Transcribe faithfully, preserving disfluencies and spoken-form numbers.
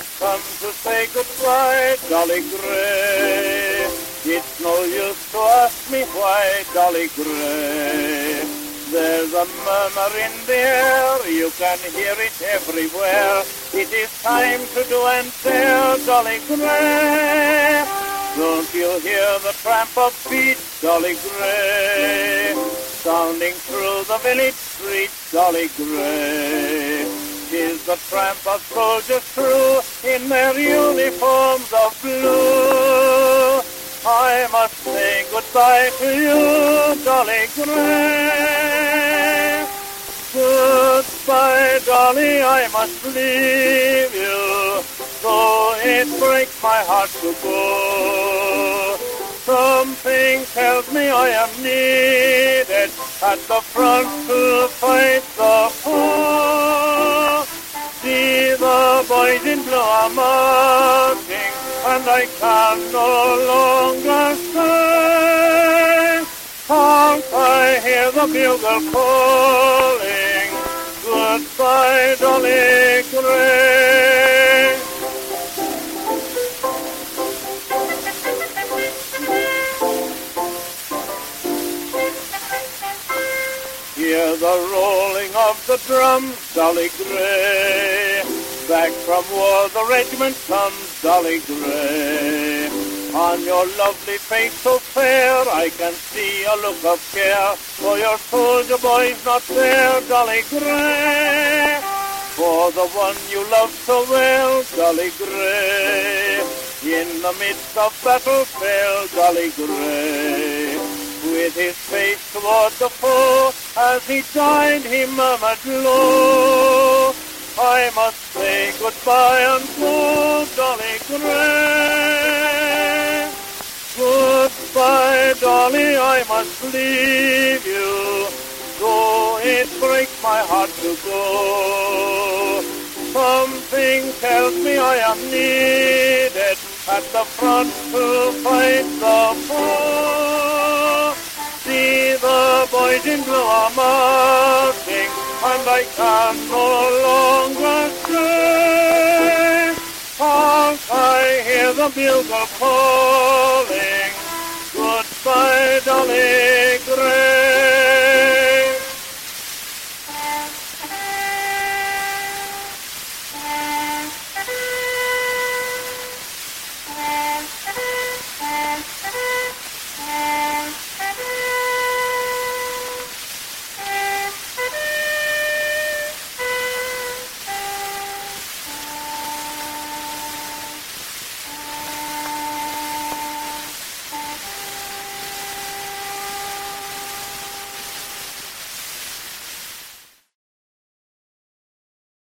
I've come to say goodbye, Dolly Gray. It's no use to ask me why, Dolly Gray. There's a murmur in the air, you can hear it everywhere. It is time to do and dare, Dolly Gray. Don't you hear the tramp of feet, Dolly Gray, sounding through the village streets, Dolly Gray? 'Tis the tramp of soldiers true in their uniforms of blue. I must say goodbye to you, Dolly Gray. Goodbye, Dolly, I must leave you, though it breaks my heart to go. Something tells me I am needed at the front to fight the foe. See, the boys in blue are marching, and I can no longer stay. Can't I hear the bugle calling? Goodbye, Dolly Gray. Hear the rolling of the drums, Dolly Gray. Back from war the regiment comes, Dolly Gray. On your lovely face so fair I can see a look of care, for your soldier boy's not there, Dolly Gray. For the one you love so well, Dolly Gray, in the midst of battle fell, Dolly Gray. With his face toward the foe, as he died he murmured low, I must say goodbye and go, Dolly Gray. Goodbye, Dolly, I must leave you, though it breaks my heart to go. Something tells me I am needed at the front to fight the foe. See, the boys in blue are marching, and I can no longer stay. Can't I hear the bugle call?